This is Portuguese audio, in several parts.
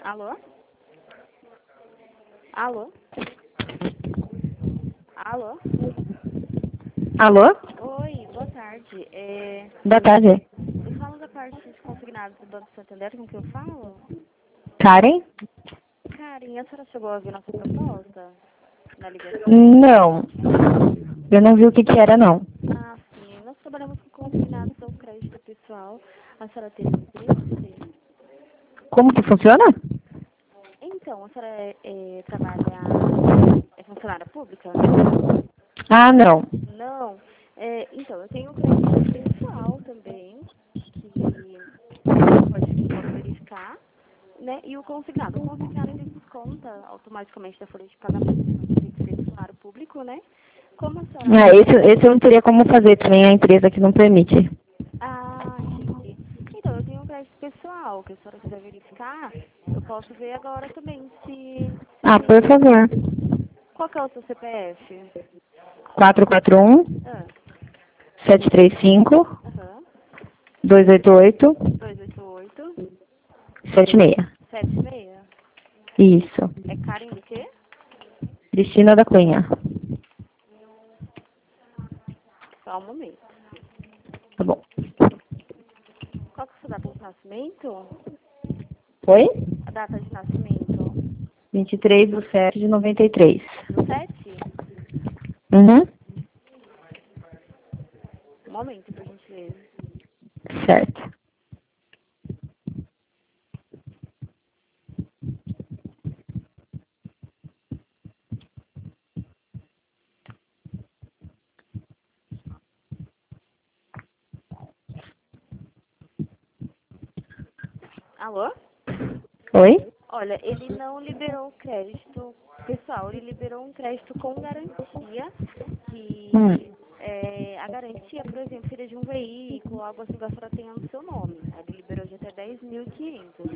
Alô? Alô? Alô? Alô? Oi, boa tarde. Boa tarde. Eu falo da parte de consignados do Banco Santander, com que eu falo? Karen? Karen, a senhora chegou a ouvir nossa proposta na ligação? Não. Eu não vi o que era, não. Ah, sim. Nós trabalhamos com consignados ao crédito pessoal. A senhora teria interesse? Como que funciona? Então, a senhora é funcionária pública? Ah, não. Não. Então, eu tenho o crédito pessoal também, que pode verificar, né? E o consignado. O consignado, ele desconta automaticamente da folha de pagamento se você tem que ser funcionário público, né? Como a senhora... Esse eu não teria como fazer, também a empresa que não permite. Ah, entendi. Então, eu tenho um crédito pessoal, que a senhora quiser verificar, eu posso ver agora também se Ah, por tem. favor. Qual que é o seu CPF? 441 Ah, 735 aham. 288 288 76. 76. Isso. É Karen do quê? Cristina da Cunha. Só um momento. Tá bom. Qual que é a sua data de nascimento? Oi? A data de nascimento? 23/7/93. Do 7? Uhum. Um momento, por gentileza. Certo. Alô? Oi? Olha, ele não liberou o crédito pessoal, ele liberou um crédito com garantia, Hum. que a garantia, por exemplo, seria de um veículo, algo assim que a senhora tenha no seu nome. Aí ele liberou de até 10.500.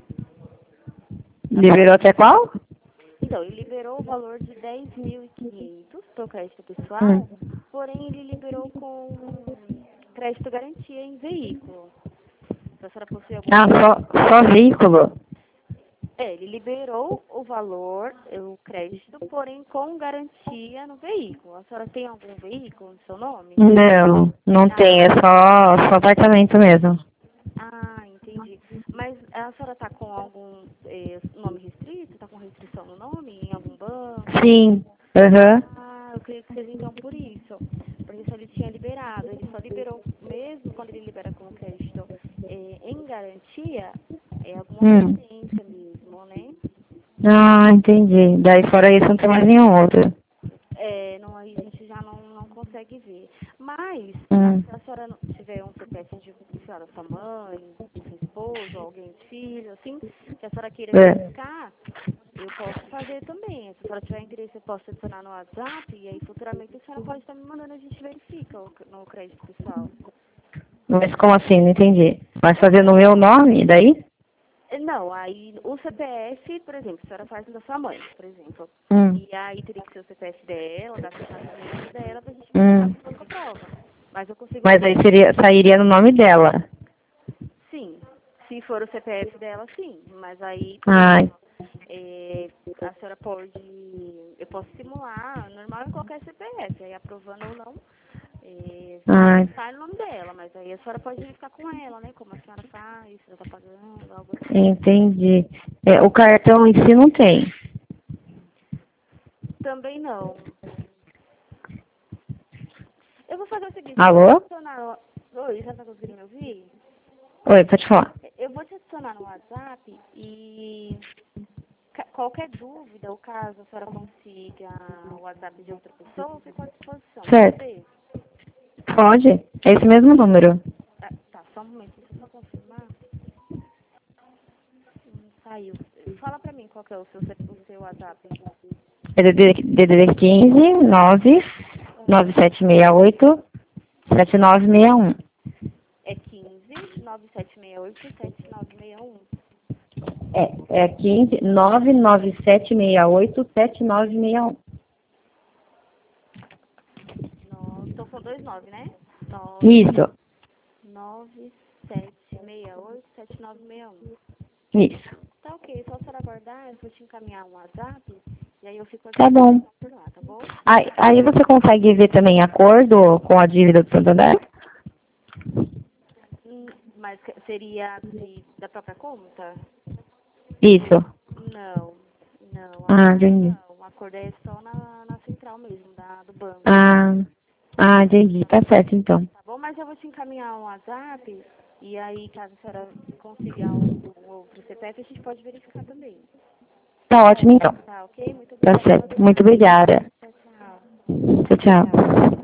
Liberou até qual? Então, ele liberou o valor de 10.500 para o crédito Hum. pessoal, porém ele liberou com crédito garantia em veículo. Se a senhora possui algum Ah, veículo. só veículo? Ele liberou o valor, o crédito, porém com garantia no veículo. A senhora tem algum veículo no seu nome? Não, não tem, é Ah, só apartamento mesmo. entendi. Mas a senhora está com algum nome restrito? Está com restrição no nome? Em algum banco? Sim, aham. Eu creio que seja então por isso. Porque se ele tinha liberado, ele só liberou mesmo quando ele libera com crédito em garantia, é alguma Hum. pendência mesmo, né? Ah, entendi. Daí fora isso não tem mais nenhum outro. Não, aí a gente já não consegue ver. Mas, Hum. se a senhora não tiver um CPF de, sei lá, da sua mãe, do seu esposo, alguém de filho, assim, que a senhora queira É. verificar, eu posso fazer também. Se a senhora tiver interesse, eu posso adicionar no WhatsApp e aí futuramente a senhora pode estar me mandando, a gente verifica no crédito pessoal. Mas como assim? Não entendi. Vai fazer no meu Então, nome, daí? não, aí o CPF, por exemplo, a senhora faz da sua mãe, por exemplo. Hum. E aí teria que ser o CPF dela, data de nascimento dela, pra gente verificar Hum. se fosse a prova. Mas eu consigo Mas aí sairia no nome dela. sim. Se for o CPF dela, sim. Mas aí, por Ah, exemplo, a senhora pode. Eu posso simular, normal em qualquer CPF, aí aprovando ou não, ah, sai no nome dela, mas aí a senhora pode verificar com ela, né? Como a senhora faz, se ela tá pagando, algo assim. entendi. O cartão em si não tem. Também não. Eu vou fazer o seguinte, eu vou te Alô? adicionar. Oi, já tá conseguindo me ouvir? Oi, pode falar. Eu vou te adicionar no WhatsApp e qualquer dúvida ou caso a senhora consiga o WhatsApp de outra pessoa, eu fico à disposição, pode Certo. ser? Pode? É esse mesmo número. Tá, só um momento, deixa eu só confirmar. Saiu. Fala pra mim qual que é o seu WhatsApp. É DDD 15 9 Aham. 9768 7961. É 15 9768 7961. É 15 99768 7961. Então são dois nove, né? Isso, 9768 7961. isso. Tá ok, só a senhora aguardar, eu vou te encaminhar um WhatsApp, e aí eu fico Tá bom. por lá, tá bom? Aí você consegue ver também acordo com a dívida do Santander? Mas seria da própria conta? Isso. Não, não, Ah, acordo entendi. não. Acordo é só na central mesmo, do banco. Entendi. Tá certo, então. Tá bom? Mas eu vou te encaminhar um WhatsApp, e aí, caso a senhora consiga um outro CPF, a gente pode verificar também. Tá ótimo, então. Tá, ok? Muito Tá obrigada. Boa certo. Muito tarde. obrigada. Tchau, tchau. Tchau, tchau.